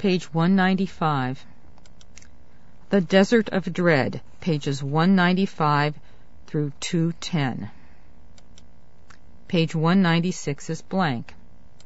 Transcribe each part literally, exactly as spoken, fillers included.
page one ninety-five. The Desert of Dread, pages one ninety-five through two ten. Page one ninety-six is blank.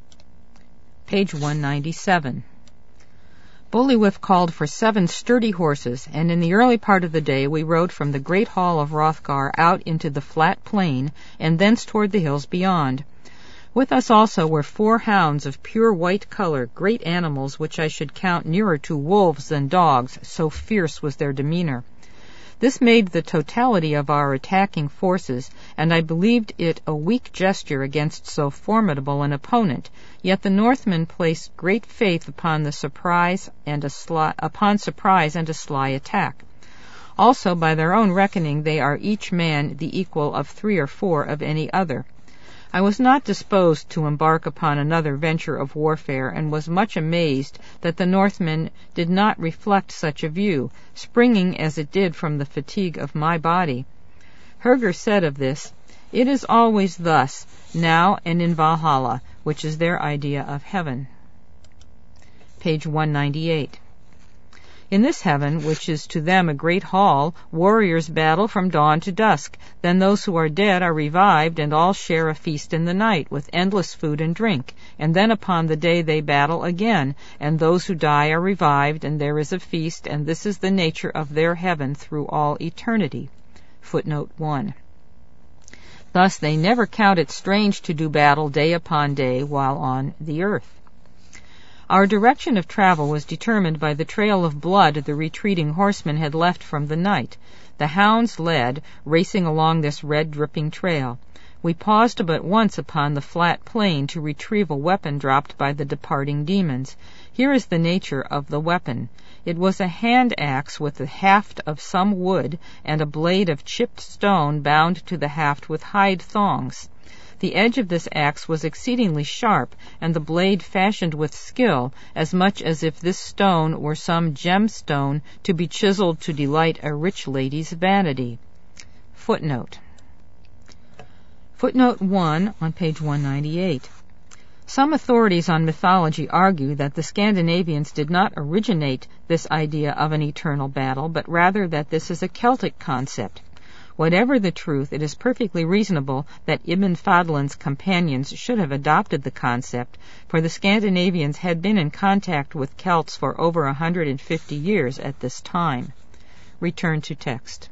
Page one ninety-seven. Bullywhip called for seven sturdy horses, and in the early part of the day we rode from the great hall of Hrothgar out into the flat plain, and thence toward the hills beyond. With us also were four hounds of pure white color, great animals which I should count nearer to wolves than dogs, so fierce was their demeanor. This made the totality of our attacking forces, and I believed it a weak gesture against so formidable an opponent, yet the Northmen placed great faith upon the surprise and a sly, upon surprise and a sly attack. Also, by their own reckoning, they are each man the equal of three or four of any other. I was not disposed to embark upon another venture of warfare, and was much amazed that the Northmen did not reflect such a view, springing as it did from the fatigue of my body. Herger said of this, "It is always thus, now and in Valhalla," which is their idea of heaven. Page one ninety-eight. In this heaven, which is to them a great hall, warriors battle from dawn to dusk. Then those who are dead are revived, and all share a feast in the night, with endless food and drink. And then upon the day they battle again, and those who die are revived, and there is a feast, and this is the nature of their heaven through all eternity. Footnote one. Thus they never count it strange to do battle day upon day while on the earth. Our direction of travel was determined by the trail of blood the retreating horsemen had left from the night. The hounds led, racing along this red dripping trail. We paused but once upon the flat plain to retrieve a weapon dropped by the departing demons. Here is the nature of the weapon. It was a hand axe with the haft of some wood, and a blade of chipped stone bound to the haft with hide thongs. The edge of this axe was exceedingly sharp, and the blade fashioned with skill, as much as if this stone were some gemstone to be chiseled to delight a rich lady's vanity. Footnote. Footnote one on page one ninety-eight. Some authorities on mythology argue that the Scandinavians did not originate this idea of an eternal battle, but rather that this is a Celtic concept. Whatever the truth, it is perfectly reasonable that Ibn Fadlan's companions should have adopted the concept, for the Scandinavians had been in contact with Celts for over a hundred and fifty years at this time. Return to text.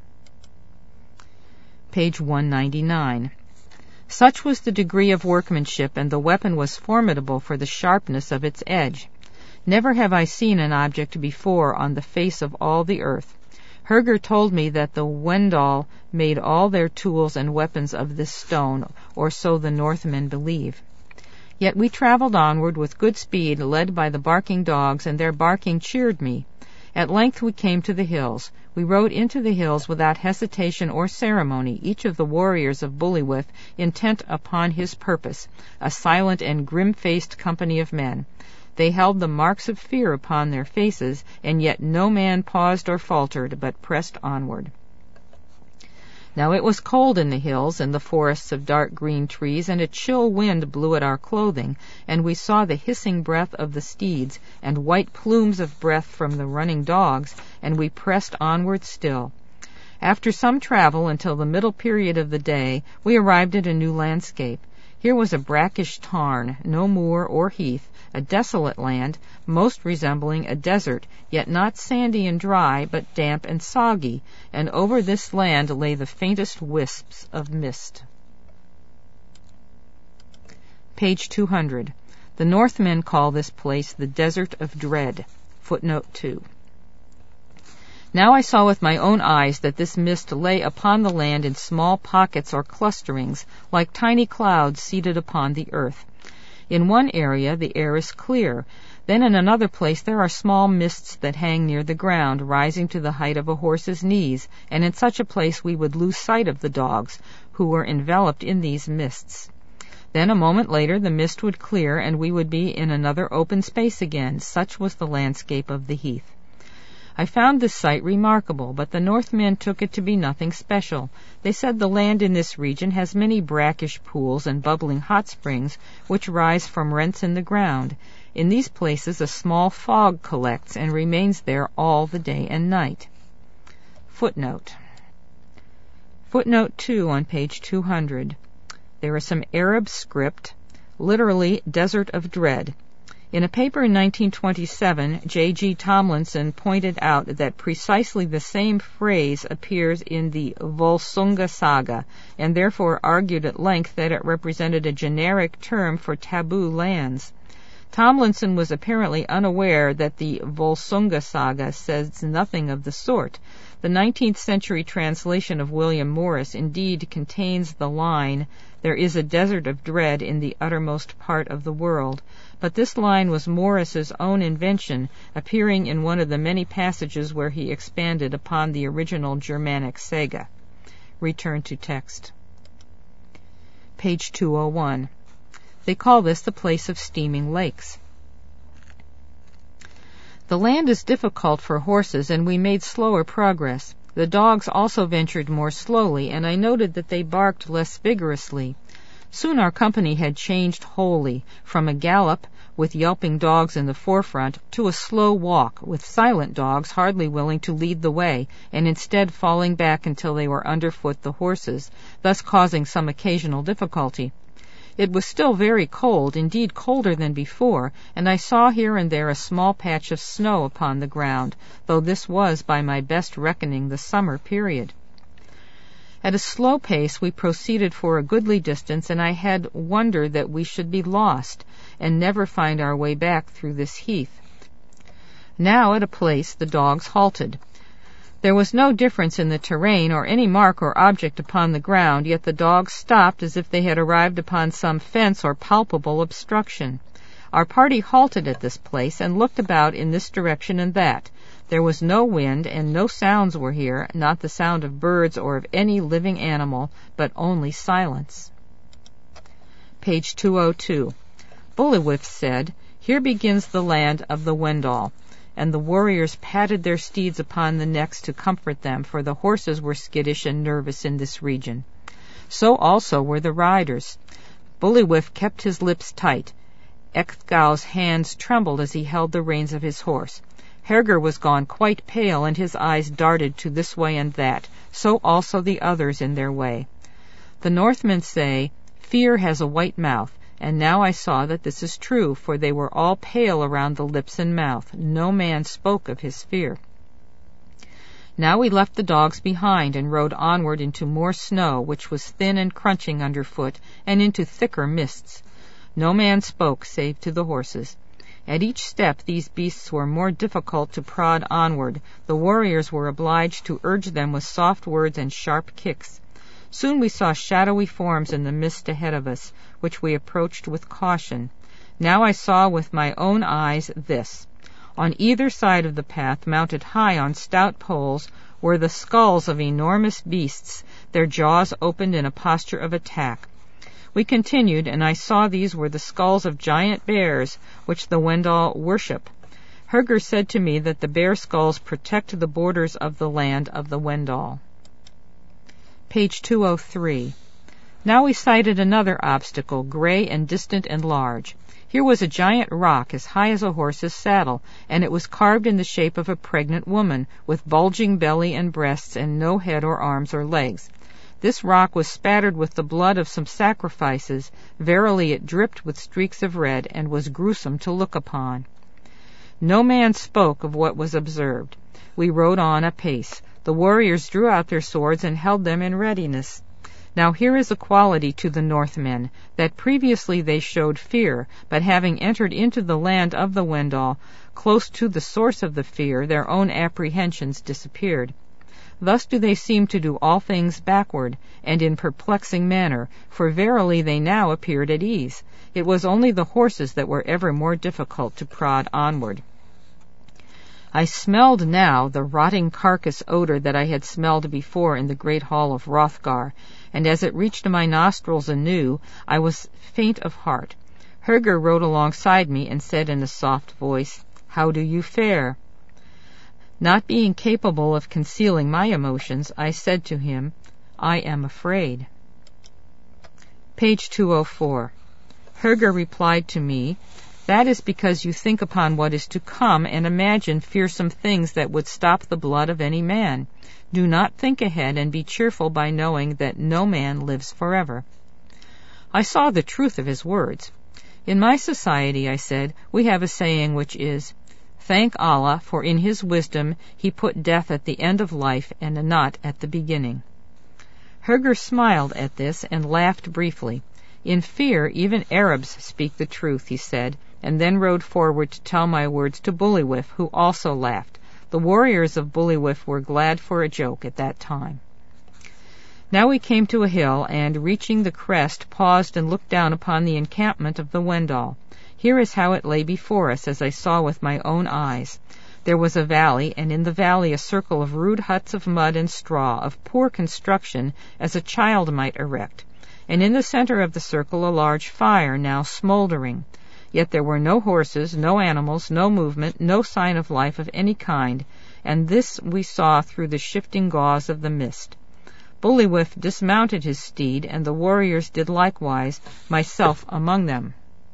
Page one ninety-nine. Such was the degree of workmanship, and the weapon was formidable for the sharpness of its edge. Never have I seen an object before on the face of all the earth. Herger told me that the Wendal made all their tools and weapons of this stone, or so the Northmen believe. Yet we traveled onward with good speed, led by the barking dogs, and their barking cheered me. At length we came to the hills. We rode into the hills without hesitation or ceremony, each of the warriors of Bullywhip intent upon his purpose, a silent and grim-faced company of men. They held the marks of fear upon their faces, and yet no man paused or faltered, but pressed onward. Now it was cold in the hills and the forests of dark green trees, and a chill wind blew at our clothing, and we saw the hissing breath of the steeds, and white plumes of breath from the running dogs, and we pressed onward still. After some travel until the middle period of the day, we arrived at a new landscape. Here was a brackish tarn, no moor or heath, a desolate land, most resembling a desert, yet not sandy and dry, but damp and soggy, and over this land lay the faintest wisps of mist. Page two hundred. The Northmen call this place the Desert of Dread. Footnote two. Now I saw with my own eyes that this mist lay upon the land in small pockets or clusterings, like tiny clouds seated upon the earth. In one area the air is clear. Then in another place there are small mists that hang near the ground, rising to the height of a horse's knees, and in such a place we would lose sight of the dogs, who were enveloped in these mists. Then a moment later the mist would clear, and we would be in another open space again. Such was the landscape of the heath. I found this sight remarkable, but the Northmen took it to be nothing special. They said the land in this region has many brackish pools and bubbling hot springs, which rise from rents in the ground, In these places a small fog collects and remains there all the day and night. Footnote. Footnote two on page two hundred. There is some Arab script, literally Desert of Dread. In a paper in nineteen twenty-seven, J G Tomlinson pointed out that precisely the same phrase appears in the Volsunga Saga, and therefore argued at length that it represented a generic term for taboo lands. Tomlinson was apparently unaware that the Volsunga Saga says nothing of the sort. The nineteenth century translation of William Morris indeed contains the line, "There is a desert of dread in the uttermost part of the world," but this line was Morris's own invention, appearing in one of the many passages where he expanded upon the original Germanic saga. Return to text. Page two oh one. They call this the place of steaming lakes. The land is difficult for horses, and we made slower progress. The dogs also ventured more slowly, and I noted that they barked less vigorously. Soon our company had changed wholly, from a gallop, with yelping dogs in the forefront, to a slow walk, with silent dogs hardly willing to lead the way, and instead falling back until they were underfoot the horses, thus causing some occasional difficulty. It was still very cold, indeed colder than before, and I saw here and there a small patch of snow upon the ground, though this was, by my best reckoning, the summer period. At a slow pace we proceeded for a goodly distance, and I had wonder that we should be lost, and never find our way back through this heath. Now at a place the dogs halted. There was no difference in the terrain or any mark or object upon the ground, yet the dogs stopped as if they had arrived upon some fence or palpable obstruction. Our party halted at this place and looked about in this direction and that. There was no wind, and no sounds were here, not the sound of birds or of any living animal, but only silence. Page two oh two. Bullywhip said, "Here begins the land of the Wendall," and the warriors patted their steeds upon the necks to comfort them, for the horses were skittish and nervous in this region. So also were the riders. Bullywhip kept his lips tight. Ecgtheow's hands trembled as he held the reins of his horse. Herger was gone quite pale, and his eyes darted to this way and that, so also the others in their way. The Northmen say, "Fear has a white mouth," and now I saw that this is true, for they were all pale around the lips and mouth. No man spoke of his fear. Now we left the dogs behind and rode onward into more snow, which was thin and crunching underfoot, and into thicker mists. No man spoke, save to the horses. At each step these beasts were more difficult to prod onward. The warriors were obliged to urge them with soft words and sharp kicks. Soon we saw shadowy forms in the mist ahead of us, which we approached with caution. Now I saw with my own eyes this. On either side of the path, mounted high on stout poles, were the skulls of enormous beasts, their jaws opened in a posture of attack. We continued, and I saw these were the skulls of giant bears, which the Wendall worship. Herger said to me that the bear skulls protect the borders of the land of the Wendall. Page two oh three. Now we sighted another obstacle, gray and distant and large. Here was a giant rock as high as a horse's saddle, and it was carved in the shape of a pregnant woman, with bulging belly and breasts and no head or arms or legs. This rock was spattered with the blood of some sacrifices. Verily it dripped with streaks of red, and was gruesome to look upon. No man spoke of what was observed. We rode on apace. The warriors drew out their swords and held them in readiness. Now here is a quality to the Northmen, that previously they showed fear, but having entered into the land of the Wendall, close to the source of the fear, their own apprehensions disappeared. Thus do they seem to do all things backward, and in perplexing manner, for verily they now appeared at ease. It was only the horses that were ever more difficult to prod onward. I smelled now the rotting carcass odor that I had smelled before in the great hall of Hrothgar, and as it reached my nostrils anew, I was faint of heart. Herger rode alongside me and said in a soft voice, "How do you fare?" Not being capable of concealing my emotions, I said to him, "I am afraid." Page two oh four. Herger replied to me, That is because you think upon what is to come and imagine fearsome things that would stop the blood of any man. Do not think ahead, and be cheerful by knowing that no man lives forever." I saw the truth of his words. "In my society," I said, "we have a saying which is, 'Thank Allah, for in his wisdom he put death at the end of life and not at the beginning.'" Herger smiled at this and laughed briefly. "In fear even Arabs speak the truth," he said, and then rode forward to tell my words to Bullywhip, who also laughed. The warriors of Bullywhip were glad for a joke at that time. Now we came to a hill, and, reaching the crest, paused and looked down upon the encampment of the Wendal. Here is how it lay before us, as I saw with my own eyes. There was a valley, and in the valley a circle of rude huts of mud and straw, of poor construction, as a child might erect, and in the center of the circle a large fire, now smoldering. Yet there were no horses, no animals, no movement, no sign of life of any kind, and this we saw through the shifting gauze of the mist. Bullywhip dismounted his steed, and the warriors did likewise, myself among them.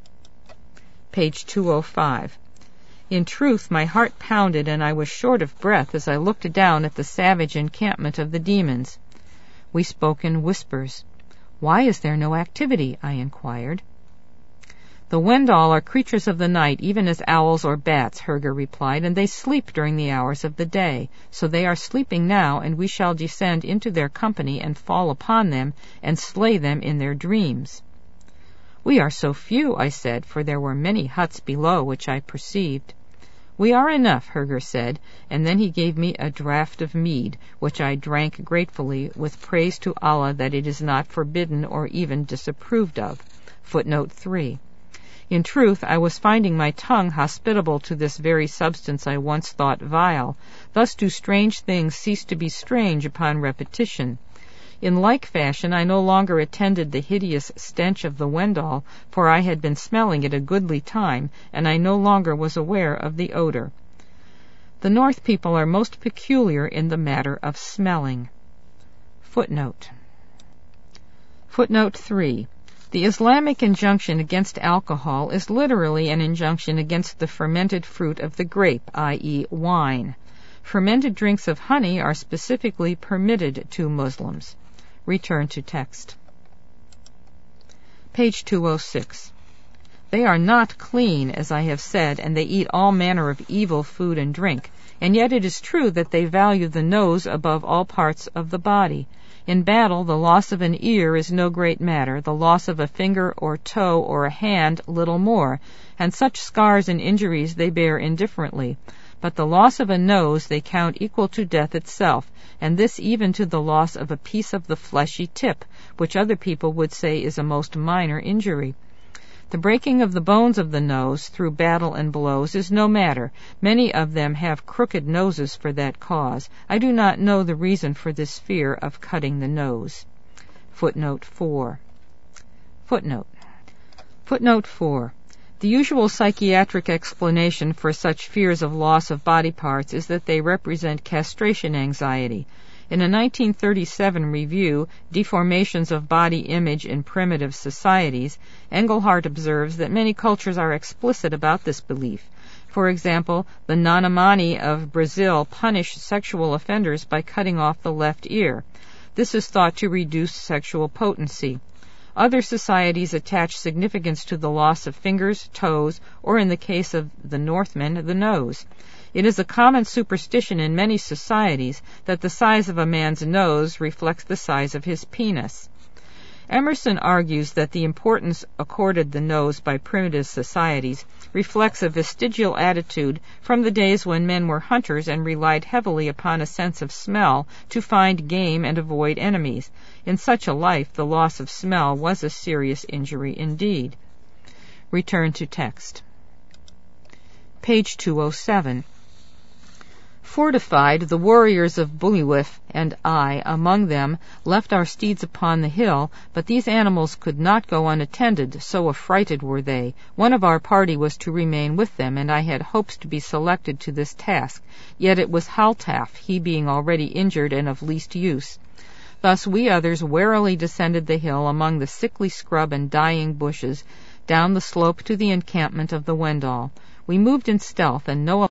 Page two oh five. In truth, my heart pounded, and I was short of breath as I looked down at the savage encampment of the demons. We spoke in whispers. "Why is there no activity?" I inquired. "The Wendal are creatures of the night, even as owls or bats," Herger replied, "and they sleep during the hours of the day. So they are sleeping now, and we shall descend into their company and fall upon them and slay them in their dreams." "We are so few," I said, for there were many huts below which I perceived. "We are enough," Herger said, and then he gave me a draught of mead, which I drank gratefully, with praise to Allah that it is not forbidden or even disapproved of. Footnote three. In truth, I was finding my tongue hospitable to this very substance I once thought vile. Thus do strange things cease to be strange upon repetition. In like fashion, I no longer attended the hideous stench of the Wendal, for I had been smelling it a goodly time, and I no longer was aware of the odor. The North people are most peculiar in the matter of smelling. Footnote. Footnote three. The Islamic injunction against alcohol is literally an injunction against the fermented fruit of the grape, that is, wine. Fermented drinks of honey are specifically permitted to Muslims. Return to text. Page two oh six. They are not clean, as I have said, and they eat all manner of evil food and drink, and yet it is true that they value the nose above all parts of the body. In battle, the loss of an ear is no great matter, the loss of a finger or toe or a hand little more, and such scars and injuries they bear indifferently. But the loss of a nose they count equal to death itself, and this even to the loss of a piece of the fleshy tip, which other people would say is a most minor injury. The breaking of the bones of the nose through battle and blows is no matter. Many of them have crooked noses for that cause. I do not know the reason for this fear of cutting the nose. Footnote four. Footnote. Footnote four. The usual psychiatric explanation for such fears of loss of body parts is that they represent castration anxiety. In a nineteen thirty-seven review, Deformations of Body Image in Primitive Societies, Engelhardt observes that many cultures are explicit about this belief. For example, the Nanomani of Brazil punish sexual offenders by cutting off the left ear. This is thought to reduce sexual potency. Other societies attach significance to the loss of fingers, toes, or in the case of the Northmen, the nose. It is a common superstition in many societies that the size of a man's nose reflects the size of his penis. Emerson argues that the importance accorded the nose by primitive societies reflects a vestigial attitude from the days when men were hunters and relied heavily upon a sense of smell to find game and avoid enemies. In such a life, the loss of smell was a serious injury indeed. Return to text. Page two oh seven. Fortified, the warriors of Bullywhip and I, among them, left our steeds upon the hill, but these animals could not go unattended, so affrighted were they. One of our party was to remain with them, and I had hopes to be selected to this task, yet it was Haltaf, he being already injured and of least use. Thus we others warily descended the hill among the sickly scrub and dying bushes, down the slope to the encampment of the Wendell. We moved in stealth, and no